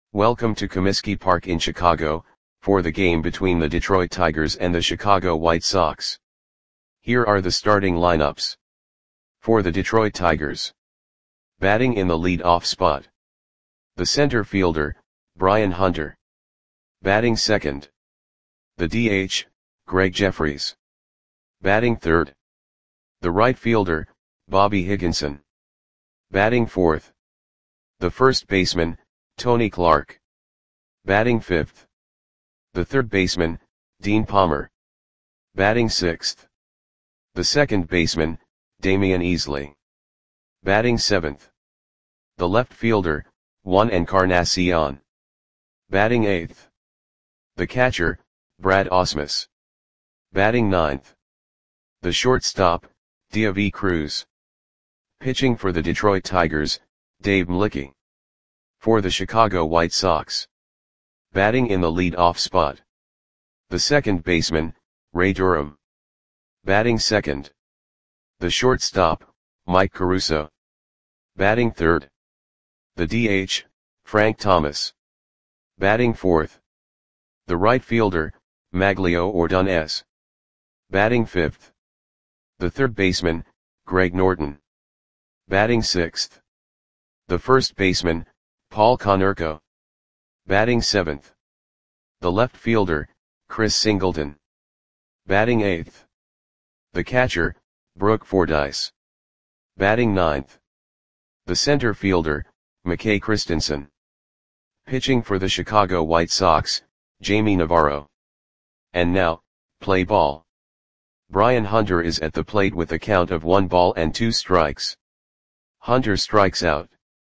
Welcome to Comiskey Park in Chicago, for the game between the Detroit Tigers and the Chicago White Sox. Here are the starting lineups. For the Detroit Tigers. Batting in the lead-off spot. The center fielder, Brian Hunter. Batting second. The DH, Greg Jefferies. Batting third. The right fielder, Bobby Higginson. Batting fourth. The first baseman, Tony Clark. Batting fifth. The third baseman, Dean Palmer. Batting sixth. The second baseman, Damian Easley. Batting seventh. The left fielder, Juan Encarnacion. Batting eighth. The catcher, Brad Ausmus. Batting ninth. The shortstop, Deivi Cruz. Pitching for the Detroit Tigers, Dave Mlicki. For the Chicago White Sox. Batting in the lead-off spot. The second baseman, Ray Durham. Batting second. The shortstop, Mike Caruso. Batting third. The DH, Frank Thomas. Batting fourth. The right fielder, Magglio Ordonez. Batting fifth. The third baseman, Greg Norton. Batting sixth. The first baseman, Paul Konerko. Batting seventh. The left fielder, Chris Singleton. Batting eighth. The catcher, Brooke Fordyce. Batting ninth. The center fielder, McKay Christensen. Pitching for the Chicago White Sox, Jamie Navarro. And now, play ball. Brian Hunter is at the plate with a count of 1 ball and 2 strikes. Hunter strikes out.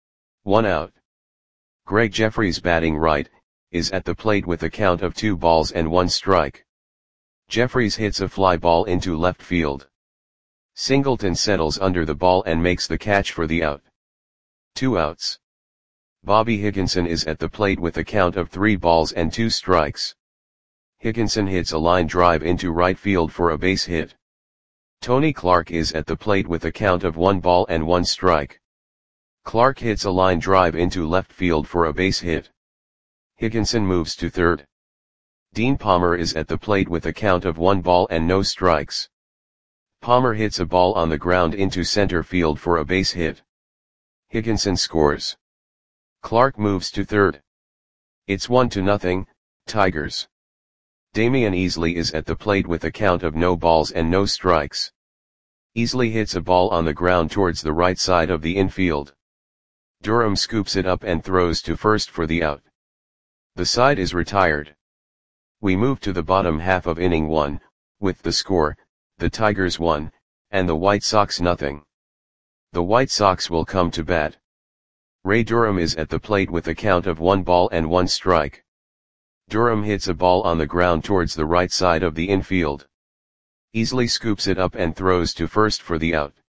1 out. Greg Jefferies batting right, is at the plate with a count of 2 balls and 1 strike. Jefferies hits a fly ball into left field. Singleton settles under the ball and makes the catch for the out. 2 outs. Bobby Higginson is at the plate with a count of 3 balls and 2 strikes. Higginson hits a line drive into right field for a base hit. Tony Clark is at the plate with a count of 1 ball and 1 strike. Clark hits a line drive into left field for a base hit. Higginson moves to third. Dean Palmer is at the plate with a count of 1 ball and no strikes. Palmer hits a ball on the ground into center field for a base hit. Higginson scores. Clark moves to third. It's 1-0, Tigers. Damian Easley is at the plate with a count of no balls and no strikes. Easley hits a ball on the ground towards the right side of the infield. Durham scoops it up and throws to first for the out. The side is retired. We move to the bottom half of inning 1, with the score, the Tigers 1, and the White Sox 0. The White Sox will come to bat. Ray Durham is at the plate with a count of 1 ball and 1 strike. Durham hits a ball on the ground towards the right side of the infield. Easley scoops it up and throws to first for the out.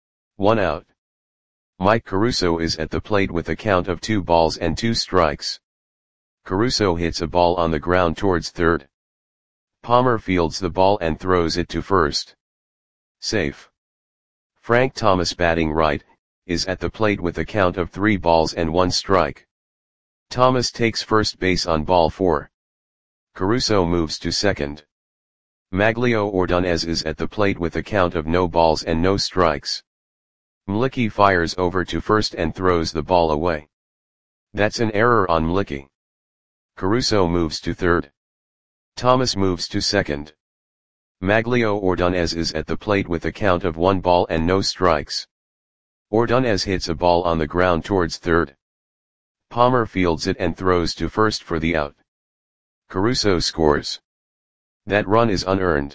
1 out. Mike Caruso is at the plate with a count of 2 balls and 2 strikes. Caruso hits a ball on the ground towards third. Palmer fields the ball and throws it to first. Safe. Frank Thomas batting right, is at the plate with a count of 3 balls and 1 strike. Thomas takes first base on ball 4. Caruso moves to second. Magglio Ordonez is at the plate with a count of no balls and no strikes. Mlicki fires over to first and throws the ball away. That's an error on Mlicki. Caruso moves to third. Thomas moves to second. Magglio Ordonez is at the plate with a count of 1 ball and no strikes. Ordonez hits a ball on the ground towards third. Palmer fields it and throws to first for the out. Caruso scores. That run is unearned.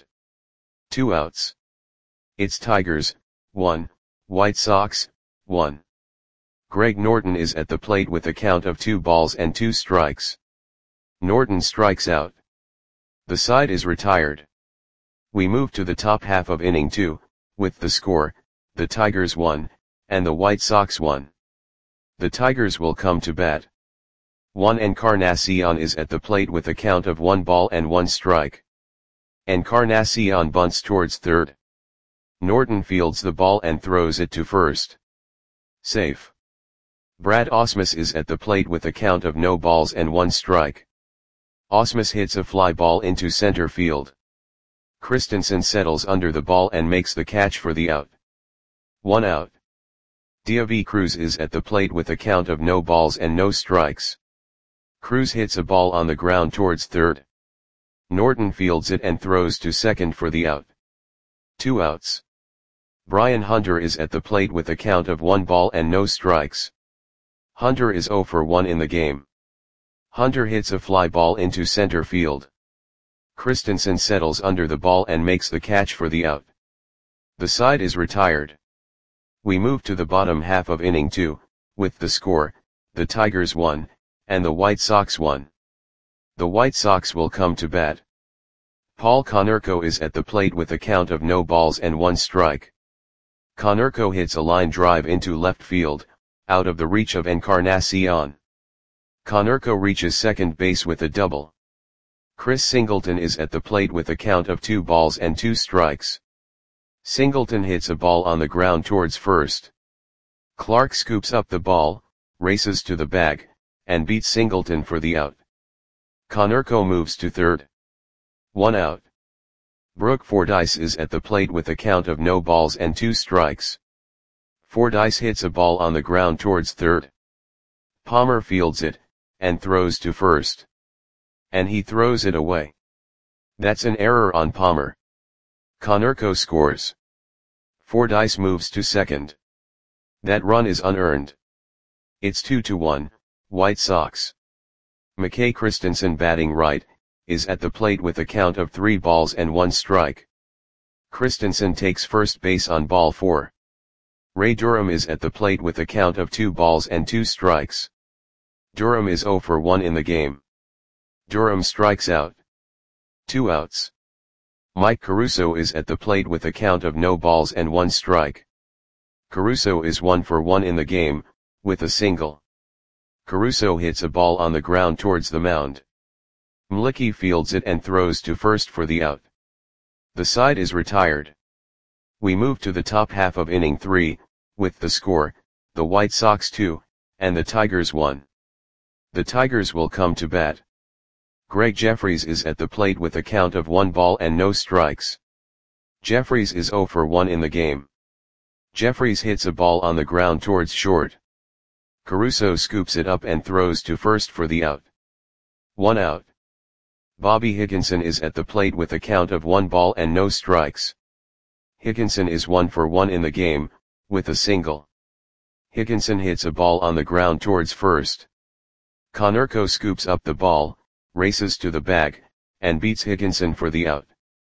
2 outs. It's Tigers, 1, White Sox, 1. Greg Norton is at the plate with a count of 2 balls and 2 strikes. Norton strikes out. The side is retired. We move to the top half of inning 2, with the score, the Tigers 1, and the White Sox 1. The Tigers will come to bat. Juan Encarnacion is at the plate with a count of 1 ball and 1 strike. Encarnacion bunts towards third. Norton fields the ball and throws it to first. Safe. Brad Ausmus is at the plate with a count of no balls and 1 strike. Ausmus hits a fly ball into center field. Christensen settles under the ball and makes the catch for the out. 1 out. Deivi Cruz is at the plate with a count of no balls and no strikes. Cruz hits a ball on the ground towards third. Norton fields it and throws to second for the out. 2 outs. Brian Hunter is at the plate with a count of 1 ball and no strikes. Hunter is 0 for 1 in the game. Hunter hits a fly ball into center field. Christensen settles under the ball and makes the catch for the out. The side is retired. We move to the bottom half of inning 2, with the score, the Tigers 1, and the White Sox 1. The White Sox will come to bat. Paul Konerko is at the plate with a count of no balls and 1 strike. Konerko hits a line drive into left field, out of the reach of Encarnacion. Konerko reaches second base with a double. Chris Singleton is at the plate with a count of 2 balls and 2 strikes. Singleton hits a ball on the ground towards first. Clark scoops up the ball, races to the bag, and beats Singleton for the out. Konerko moves to third. 1 out. Brooke Fordyce is at the plate with a count of no balls and 2 strikes. Fordyce hits a ball on the ground towards third. Palmer fields it, and throws to first. And he throws it away. That's an error on Palmer. Konerko scores. Fordyce moves to second. That run is unearned. It's 2-1, White Sox. McKay Christensen batting right, is at the plate with a count of 3 balls and 1 strike. Christensen takes first base on ball 4. Ray Durham is at the plate with a count of 2 balls and 2 strikes. Durham is 0 for 1 in the game. Durham strikes out. 2 outs. Mike Caruso is at the plate with a count of no balls and 1 strike. Caruso is 1 for 1 in the game, with a single. Caruso hits a ball on the ground towards the mound. Mlicki fields it and throws to first for the out. The side is retired. We move to the top half of inning 3, with the score, the White Sox 2, and the Tigers 1. The Tigers will come to bat. Greg Jeffries is at the plate with a count of 1 ball and no strikes. Jeffries is 0 for 1 in the game. Jeffries hits a ball on the ground towards short. Caruso scoops it up and throws to first for the out. 1 out. Bobby Higginson is at the plate with a count of 1 ball and no strikes. Higginson is 1 for 1 in the game, with a single. Higginson hits a ball on the ground towards first. Konerko scoops up the ball, races to the bag, and beats Higginson for the out.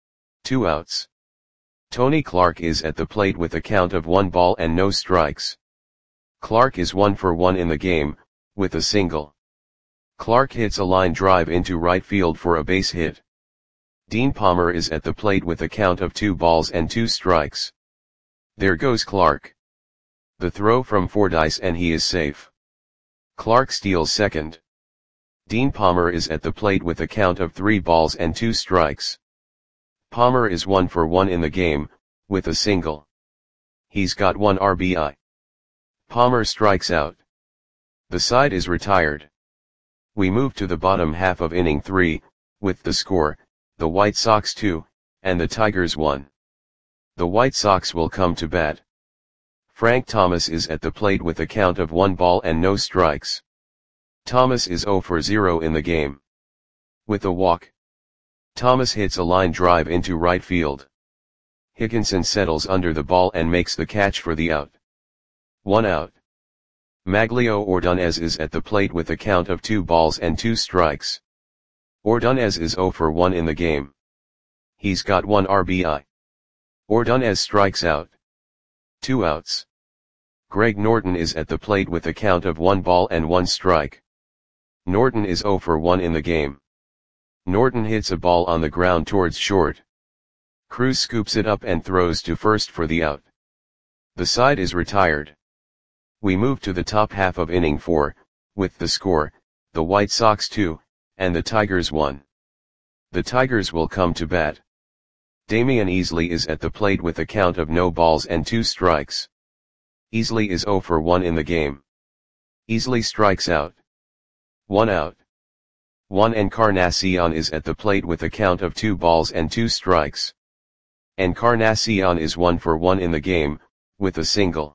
2 outs. Tony Clark is at the plate with a count of 1 ball and no strikes. Clark is 1 for 1 in the game, with a single. Clark hits a line drive into right field for a base hit. Dean Palmer is at the plate with a count of 2 balls and 2 strikes. There goes Clark. The throw from Fordyce and he is safe. Clark steals second. Dean Palmer is at the plate with a count of 3 balls and 2 strikes. Palmer is 1 for 1 in the game, with a single. He's got 1 RBI. Palmer strikes out. The side is retired. We move to the bottom half of inning 3, with the score, the White Sox 2, and the Tigers 1. The White Sox will come to bat. Frank Thomas is at the plate with a count of 1 ball and no strikes. Thomas is 0 for 0 in the game. With a walk. Thomas hits a line drive into right field. Higginson settles under the ball and makes the catch for the out. 1 out. Maglio Ordonez is at the plate with a count of 2 balls and 2 strikes. Ordonez is 0 for 1 in the game. He's got 1 RBI. Ordonez strikes out. 2 outs. Greg Norton is at the plate with a count of 1 ball and 1 strike. Norton is 0 for 1 in the game. Norton hits a ball on the ground towards short. Cruz scoops it up and throws to first for the out. The side is retired. We move to the top half of inning 4, with the score, the White Sox 2, and the Tigers 1. The Tigers will come to bat. Damian Easley is at the plate with a count of no balls and 2 strikes. Easley is 0 for 1 in the game. Easily strikes out. 1 out. 1 Encarnacion is at the plate with a count of 2 balls and 2 strikes. Encarnacion is 1 for 1 in the game, with a single.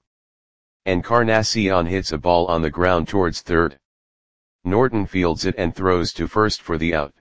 Encarnacion hits a ball on the ground towards third. Norton fields it and throws to first for the out.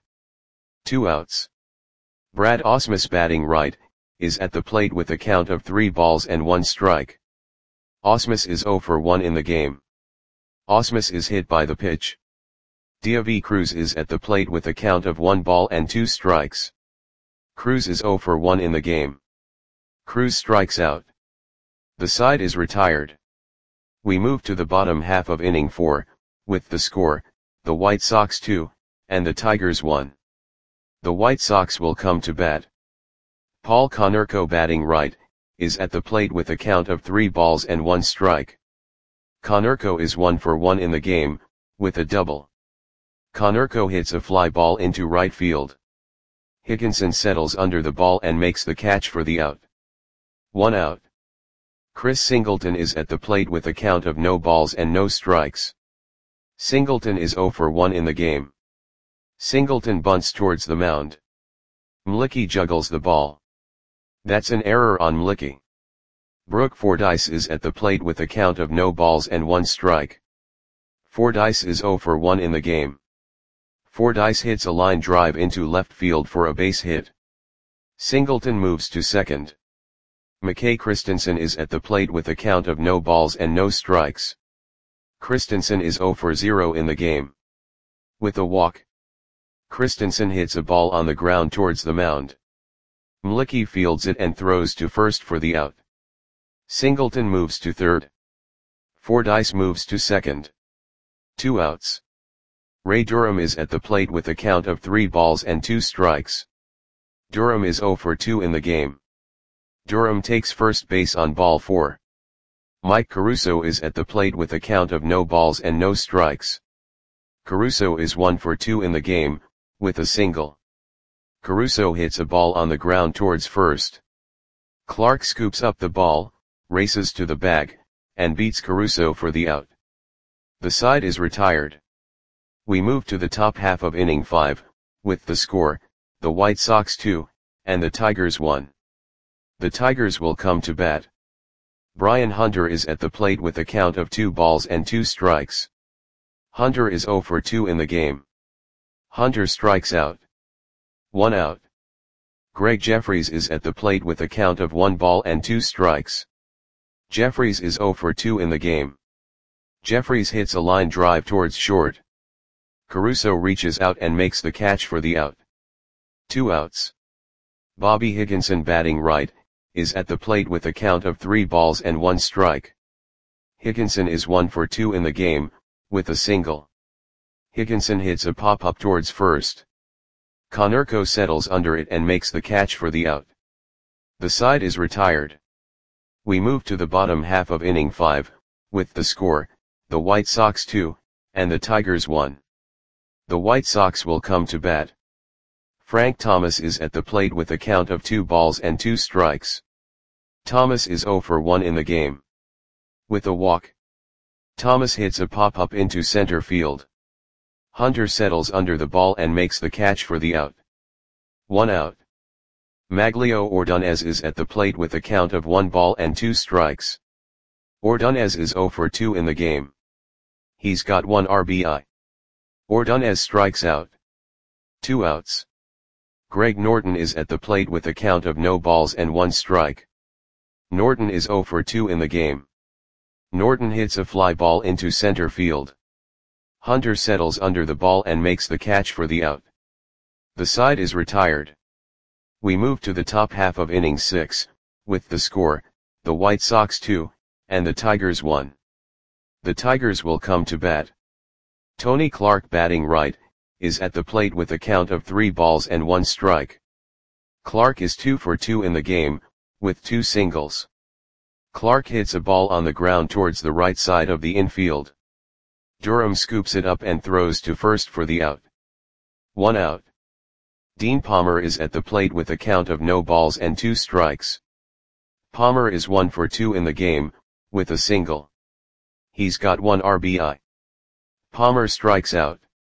2 outs. Brad Ausmus batting right, is at the plate with a count of 3 balls and 1 strike. Ausmus is 0 for 1 in the game. Ausmus is hit by the pitch. Deivi Cruz is at the plate with a count of 1 ball and 2 strikes. Cruz is 0 for 1 in the game. Cruz strikes out. The side is retired. We move to the bottom half of inning 4, with the score, the White Sox 2, and the Tigers 1. The White Sox will come to bat. Paul Konerko batting right, is at the plate with a count of 3 balls and 1 strike. Konerko is 1 for 1 in the game, with a double. Konerko hits a fly ball into right field. Higginson settles under the ball and makes the catch for the out. 1 out. Chris Singleton is at the plate with a count of no balls and no strikes. Singleton is 0 for 1 in the game. Singleton bunts towards the mound. Mlicki juggles the ball. That's an error on Mlicki. Brooke Fordyce is at the plate with a count of no balls and 1 strike. Fordyce is 0 for 1 in the game. Fordyce hits a line drive into left field for a base hit. Singleton moves to second. McKay Christensen is at the plate with a count of no balls and no strikes. Christensen is 0 for 0 in the game. With a walk, Christensen hits a ball on the ground towards the mound. Mlicki fields it and throws to first for the out. Singleton moves to third. Fordyce moves to second. 2 outs. Ray Durham is at the plate with a count of 3 balls and 2 strikes. Durham is 0 for 2 in the game. Durham takes first base on ball 4. Mike Caruso is at the plate with a count of no balls and no strikes. Caruso is 1 for 2 in the game, with a single. Caruso hits a ball on the ground towards first. Clark scoops up the ball, races to the bag, and beats Caruso for the out. The side is retired. We move to the top half of inning 5, with the score, the White Sox 2, and the Tigers 1. The Tigers will come to bat. Brian Hunter is at the plate with a count of 2 balls and 2 strikes. Hunter is 0 for 2 in the game. Hunter strikes out. 1 out. Greg Jeffries is at the plate with a count of 1 ball and 2 strikes. Jeffries is 0 for 2 in the game. Jeffries hits a line drive towards short. Caruso reaches out and makes the catch for the out. 2 outs. Bobby Higginson batting right, is at the plate with a count of 3 balls and 1 strike. Higginson is 1 for 2 in the game, with a single. Higginson hits a pop-up towards first. Konerko settles under it and makes the catch for the out. The side is retired. We move to the bottom half of inning 5, with the score, the White Sox 2, and the Tigers 1. The White Sox will come to bat. Frank Thomas is at the plate with a count of 2 balls and 2 strikes. Thomas is 0 for 1 in the game. With a walk, Thomas hits a pop-up into center field. Hunter settles under the ball and makes the catch for the out. 1 out. Maglio Ordonez is at the plate with a count of 1 ball and 2 strikes. Ordonez is 0 for 2 in the game. He's got 1 RBI. Ordonez strikes out. 2 outs. Greg Norton is at the plate with a count of no balls and 1 strike. Norton is 0 for 2 in the game. Norton hits a fly ball into center field. Hunter settles under the ball and makes the catch for the out. The side is retired. We move to the top half of inning 6, with the score, the White Sox 2, and the Tigers 1. The Tigers will come to bat. Tony Clark batting right, is at the plate with a count of 3 balls and 1 strike. Clark is 2 for 2 in the game, with 2 singles. Clark hits a ball on the ground towards the right side of the infield. Durham scoops it up and throws to first for the out. 1 out. Dean Palmer is at the plate with a count of no balls and 2 strikes. Palmer is 1 for 2 in the game, with a single. He's got 1 RBI. Palmer strikes out.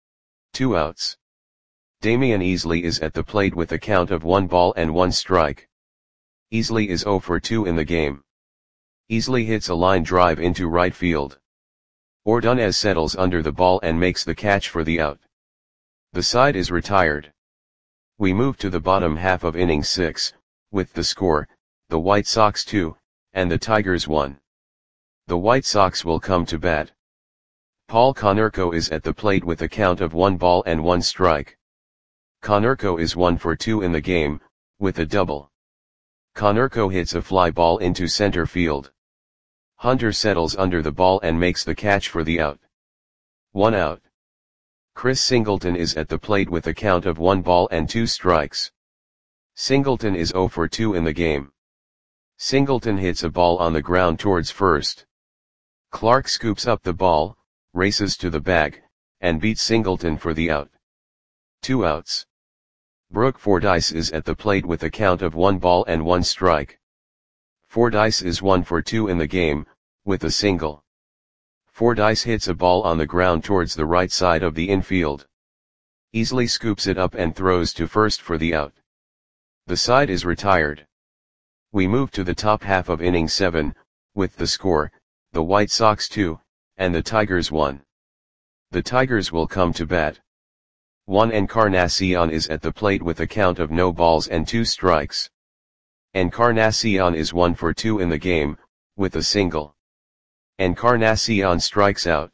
2 outs. Damian Easley is at the plate with a count of 1 ball and 1 strike. Easley is 0 for 2 in the game. Easley hits a line drive into right field. Ordonez settles under the ball and makes the catch for the out. The side is retired. We move to the bottom half of inning 6, with the score, the White Sox 2, and the Tigers 1. The White Sox will come to bat. Paul Konerko is at the plate with a count of 1 ball and 1 strike. Konerko is 1 for 2 in the game, with a double. Konerko hits a fly ball into center field. Hunter settles under the ball and makes the catch for the out. 1 out. Chris Singleton is at the plate with a count of 1 ball and 2 strikes. Singleton is 0 for 2 in the game. Singleton hits a ball on the ground towards first. Clark scoops up the ball, races to the bag, and beats Singleton for the out. 2 outs. Brooke Fordyce is at the plate with a count of 1 ball and 1 strike. Fordyce is 1 for 2 in the game, with a single. Fordyce hits a ball on the ground towards the right side of the infield. Easley scoops it up and throws to first for the out. The side is retired. We move to the top half of inning 7, with the score, the White Sox 2, and the Tigers 1. The Tigers will come to bat. Juan Encarnacion is at the plate with a count of no balls and 2 strikes. Encarnacion is 1 for 2 in the game, with a single. Encarnacion strikes out.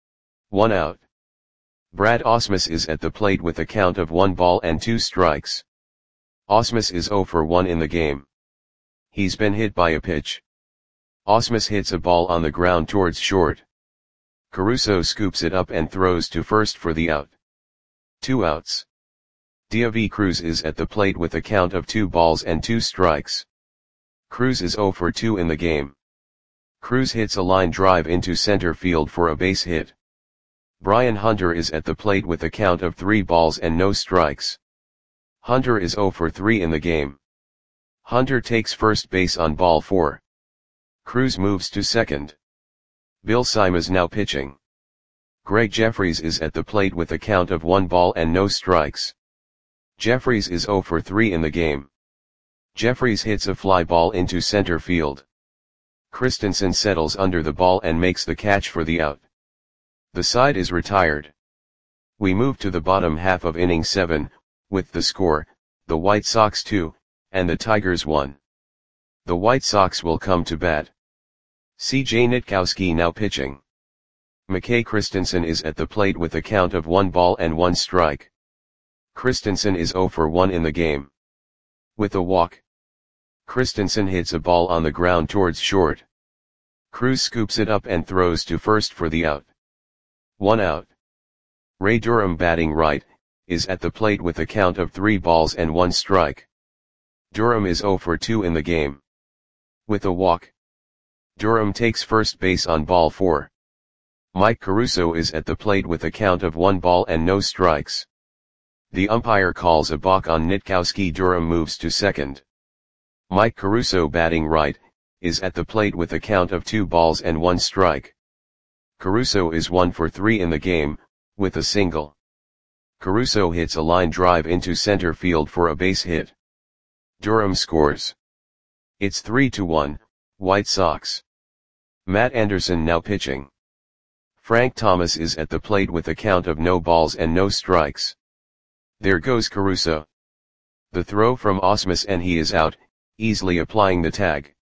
1 out. Brad Ausmus is at the plate with a count of 1 ball and 2 strikes. Ausmus is 0 for 1 in the game. He's been hit by a pitch. Ausmus hits a ball on the ground towards short. Caruso scoops it up and throws to first for the out. 2 outs. Diaby Cruz is at the plate with a count of 2 balls and 2 strikes. Cruz is 0 for 2 in the game. Cruz hits a line drive into center field for a base hit. Brian Hunter is at the plate with a count of 3 balls and no strikes. Hunter is 0 for 3 in the game. Hunter takes first base on ball 4. Cruz moves to second. Bill Simas now pitching. Greg Jeffries is at the plate with a count of 1 ball and no strikes. Jeffries is 0 for 3 in the game. Jeffries hits a fly ball into center field. Christensen settles under the ball and makes the catch for the out. The side is retired. We move to the bottom half of inning 7, with the score, the White Sox 2, and the Tigers 1. The White Sox will come to bat. C.J. Nitkowski now pitching. McKay Christensen is at the plate with a count of 1 ball and 1 strike. Christensen is 0 for 1 in the game. With a walk. Christensen hits a ball on the ground towards short. Cruz scoops it up and throws to first for the out. 1 out. Ray Durham batting right, is at the plate with a count of 3 balls and 1 strike. Durham is 0 for 2 in the game. With a walk. Durham takes first base on ball 4. Mike Caruso is at the plate with a count of 1 ball and no strikes. The umpire calls a balk on Nitkowski. Durham moves to second. Mike Caruso batting right, is at the plate with a count of 2 balls and 1 strike. Caruso is 1 for 3 in the game, with a single. Caruso hits a line drive into center field for a base hit. Durham scores. It's 3-1, White Sox. Matt Anderson now pitching. Frank Thomas is at the plate with a count of no balls and no strikes. There goes Caruso. The throw from Ausmus and he is out, easily applying the tag.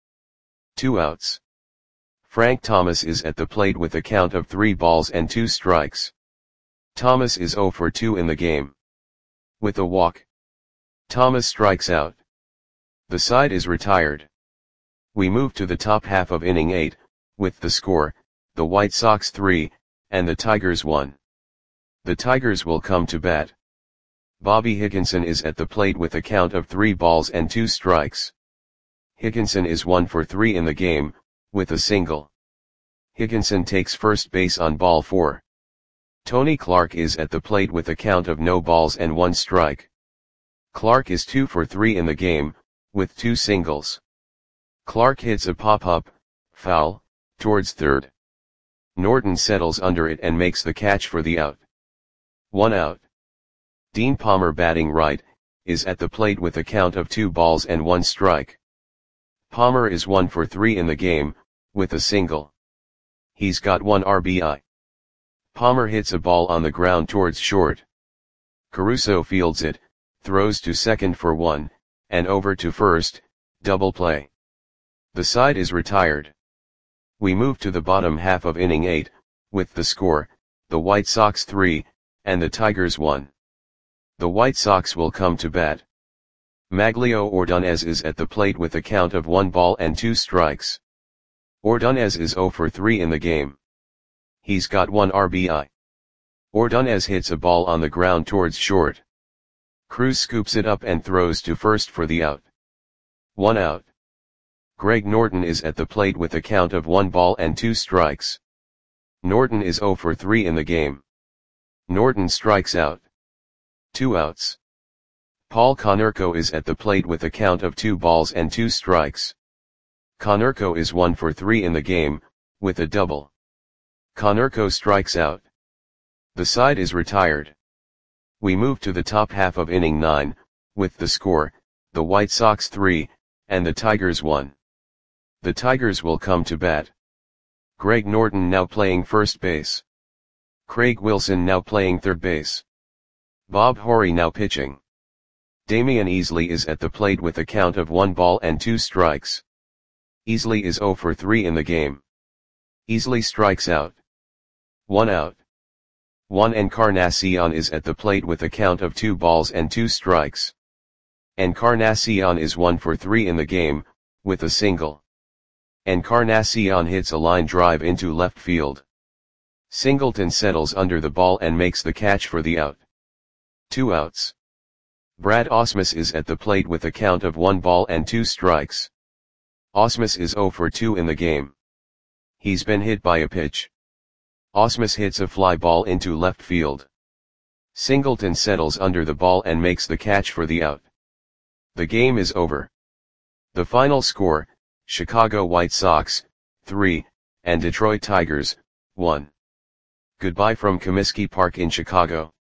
2 outs. Frank Thomas is at the plate with a count of 3 balls and 2 strikes. Thomas is 0 for 2 in the game. With a walk. Thomas strikes out. The side is retired. We move to the top half of inning 8, with the score, the White Sox 3, and the Tigers 1. The Tigers will come to bat. Bobby Higginson is at the plate with a count of 3 balls and 2 strikes. Higginson is 1 for 3 in the game, with a single. Higginson takes first base on ball 4. Tony Clark is at the plate with a count of no balls and 1 strike. Clark is 2 for 3 in the game, with 2 singles. Clark hits a pop-up, foul, towards third. Norton settles under it and makes the catch for the out. 1 out. Dean Palmer, batting right, is at the plate with a count of 2 balls and 1 strike. Palmer is 1 for 3 in the game, with a single. He's got 1 RBI. Palmer hits a ball on the ground towards short. Caruso fields it, throws to second for 1, and over to first, double play. The side is retired. We move to the bottom half of inning 8, with the score, the White Sox 3, and the Tigers 1. The White Sox will come to bat. Maglio Ordonez is at the plate with a count of 1 ball and 2 strikes. Ordonez is 0 for 3 in the game. He's got 1 RBI. Ordonez hits a ball on the ground towards short. Cruz scoops it up and throws to first for the out. 1 out. Greg Norton is at the plate with a count of 1 ball and 2 strikes. Norton is 0 for 3 in the game. Norton strikes out. 2 outs. Paul Konerko is at the plate with a count of 2 balls and 2 strikes. Konerko is 1 for 3 in the game, with a double. Konerko strikes out. The side is retired. We move to the top half of inning 9, with the score, the White Sox 3, and the Tigers 1. The Tigers will come to bat. Greg Norton now playing first base. Craig Wilson now playing third base. Bob Horry now pitching. Damian Easley is at the plate with a count of 1 ball and 2 strikes. Easley is 0 for 3 in the game. Easley strikes out. 1 out. Juan Encarnacion is at the plate with a count of 2 balls and 2 strikes. Encarnacion is 1 for 3 in the game, with a single. Encarnacion hits a line drive into left field. Singleton settles under the ball and makes the catch for the out. 2 outs. Brad Ausmus is at the plate with a count of 1 ball and 2 strikes. Ausmus is 0 for 2 in the game. He's been hit by a pitch. Ausmus hits a fly ball into left field. Singleton settles under the ball and makes the catch for the out. The game is over. The final score, Chicago White Sox, 3, and Detroit Tigers, 1. Goodbye from Comiskey Park in Chicago.